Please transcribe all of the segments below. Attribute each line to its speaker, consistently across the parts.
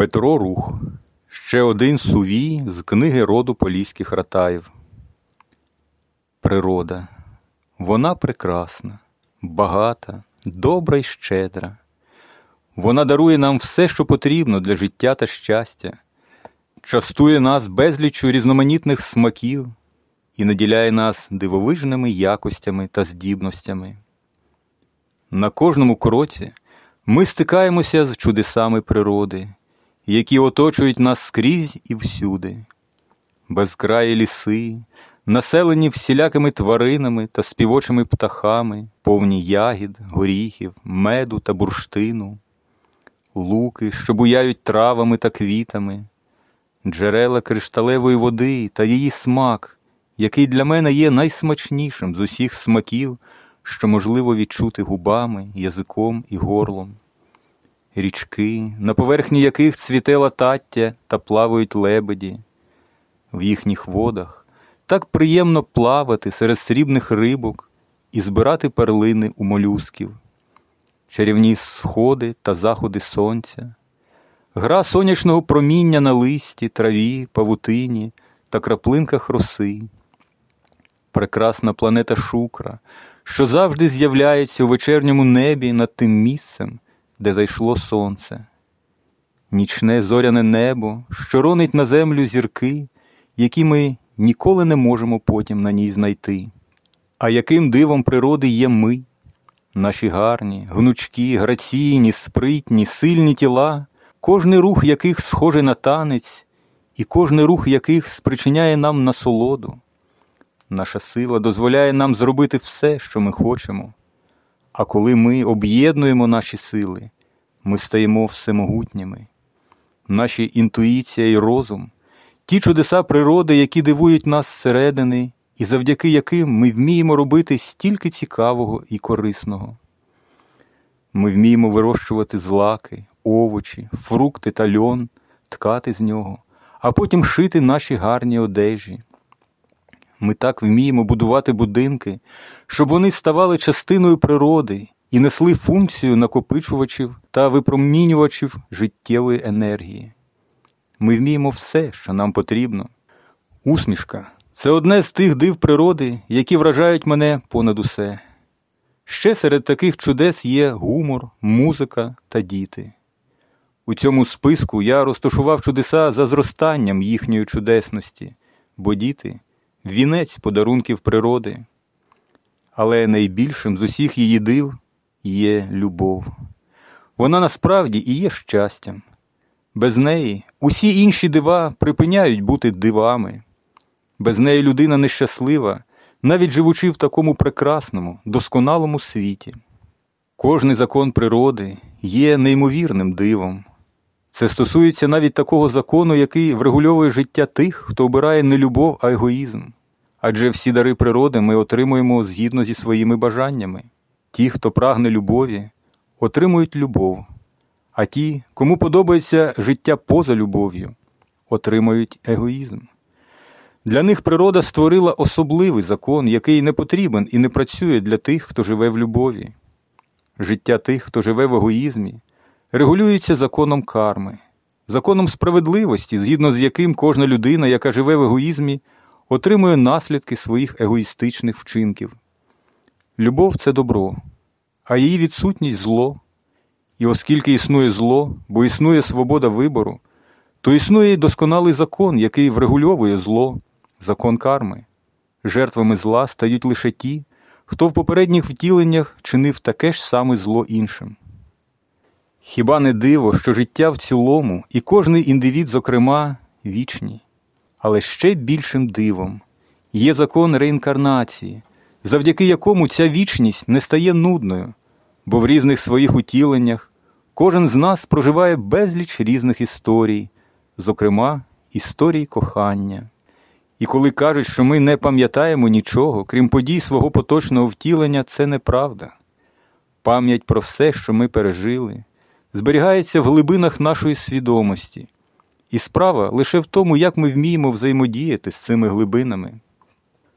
Speaker 1: Петро Рух. Ще один сувій з книги роду Поліських Ратаїв. Природа. Вона прекрасна, багата, добра й щедра. Вона дарує нам все, що потрібно для життя та щастя, частує нас безліччю різноманітних смаків і наділяє нас дивовижними якостями та здібностями. На кожному кроці ми стикаємося з чудесами природи, які оточують нас скрізь і всюди. Безкраї ліси, населені всілякими тваринами та співочими птахами, повні ягід, горіхів, меду та бурштину, луки, що буяють травами та квітами, джерела кришталевої води та її смак, який для мене є найсмачнішим з усіх смаків, що можливо відчути губами, язиком і горлом. Річки, на поверхні яких цвіте латаття та плавають лебеді. В їхніх водах так приємно плавати серед срібних рибок і збирати перлини у молюсків. Чарівні сходи та заходи сонця, гра сонячного проміння на листі, траві, павутині та краплинках роси. Прекрасна планета Шукра, що завжди з'являється у вечірньому небі над тим місцем, де зайшло сонце. Нічне зоряне небо, що ронить на землю зірки, які ми ніколи не можемо потім на ній знайти. А яким дивом природи є ми? Наші гарні, гнучкі, граційні, спритні, сильні тіла, кожний рух яких схожий на танець, і кожний рух яких спричиняє нам насолоду. Наша сила дозволяє нам зробити все, що ми хочемо. А коли ми об'єднуємо наші сили, ми стаємо всемогутніми. Наші інтуїція і розум – ті чудеса природи, які дивують нас зсередини, і завдяки яким ми вміємо робити стільки цікавого і корисного. Ми вміємо вирощувати злаки, овочі, фрукти та льон, ткати з нього, а потім шити наші гарні одежі. Ми так вміємо будувати будинки, щоб вони ставали частиною природи і несли функцію накопичувачів та випромінювачів життєвої енергії. Ми вміємо все, що нам потрібно. Усмішка – це одне з тих див природи, які вражають мене понад усе. Ще серед таких чудес є гумор, музика та діти. У цьому списку я розташував чудеса за зростанням їхньої чудесності, бо діти – вінець подарунків природи. Але найбільшим з усіх її див є любов. Вона насправді і є щастям. Без неї усі інші дива припиняють бути дивами. Без неї людина нещаслива, навіть живучи в такому прекрасному, досконалому світі. Кожний закон природи є неймовірним дивом. Це стосується навіть такого закону, який врегульовує життя тих, хто обирає не любов, а егоїзм. Адже всі дари природи ми отримуємо згідно зі своїми бажаннями. Ті, хто прагне любові, отримують любов. А ті, кому подобається життя поза любов'ю, отримають егоїзм. Для них природа створила особливий закон, який не потрібен і не працює для тих, хто живе в любові. Життя тих, хто живе в егоїзмі, регулюється законом карми, законом справедливості, згідно з яким кожна людина, яка живе в егоїзмі, отримує наслідки своїх егоїстичних вчинків. Любов – це добро, а її відсутність – зло. І оскільки існує зло, бо існує свобода вибору, то існує й досконалий закон, який врегульовує зло, закон карми. Жертвами зла стають лише ті, хто в попередніх втіленнях чинив таке ж саме зло іншим. Хіба не диво, що життя в цілому і кожний індивід, зокрема, вічні? Але ще більшим дивом є закон реінкарнації, завдяки якому ця вічність не стає нудною, бо в різних своїх утіленнях кожен з нас проживає безліч різних історій, зокрема, історій кохання. І коли кажуть, що ми не пам'ятаємо нічого, крім подій свого поточного втілення, це неправда. Пам'ять про все, що ми пережили, зберігається в глибинах нашої свідомості. І справа лише в тому, як ми вміємо взаємодіяти з цими глибинами.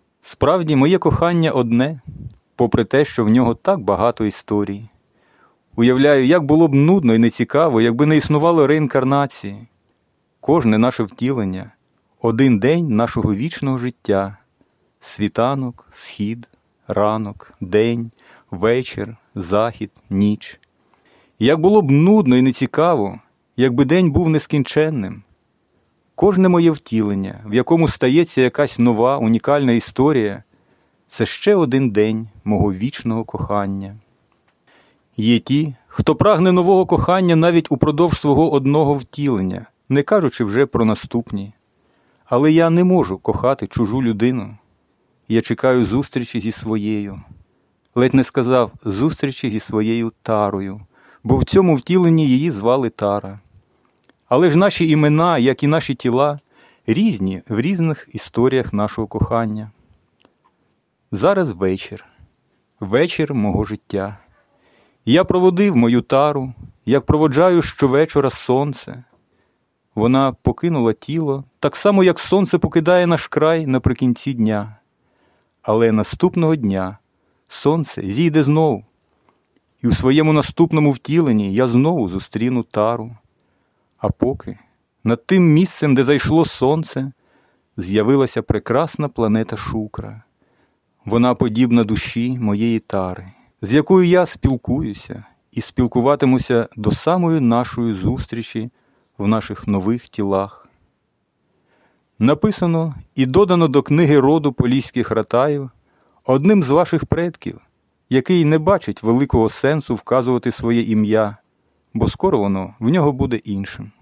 Speaker 1: Справді, моє кохання одне, попри те, що в нього так багато історій. Уявляю, як було б нудно і нецікаво, якби не існувало реінкарнації. Кожне наше втілення – один день нашого вічного життя. Світанок, схід, ранок, день, вечір, захід, ніч. І як було б нудно і нецікаво, якби день був нескінченним. Кожне моє втілення, в якому стається якась нова, унікальна історія – це ще один день мого вічного кохання. Є ті, хто прагне нового кохання навіть упродовж свого одного втілення, не кажучи вже про наступні. Але я не можу кохати чужу людину. Я чекаю зустрічі зі своєю. Ледь не сказав зустрічі зі своєю Тарою, бо в цьому втіленні її звали Тара. Але ж наші імена, як і наші тіла, різні в різних історіях нашого кохання. Зараз вечір. Вечір мого життя. Я проводив мою Тару, як проводжаю щовечора сонце. Вона покинула тіло, так само, як сонце покидає наш край наприкінці дня. Але наступного дня сонце зійде знов. І у своєму наступному втіленні я знову зустріну Тару. А поки над тим місцем, де зайшло сонце, з'явилася прекрасна планета Шукра. Вона подібна душі моєї Тари, з якою я спілкуюся і спілкуватимуся до самої нашої зустрічі в наших нових тілах. Написано і додано до книги роду поліських ратаїв одним з ваших предків, який не бачить великого сенсу вказувати своє ім'я, бо скоро воно в нього буде іншим.